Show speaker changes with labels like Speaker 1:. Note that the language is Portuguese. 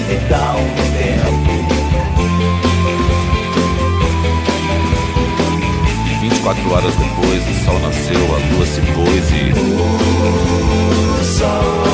Speaker 1: escuridão do tempo.
Speaker 2: 24 horas depois, o sol nasceu, a lua se pôs e...
Speaker 1: O sol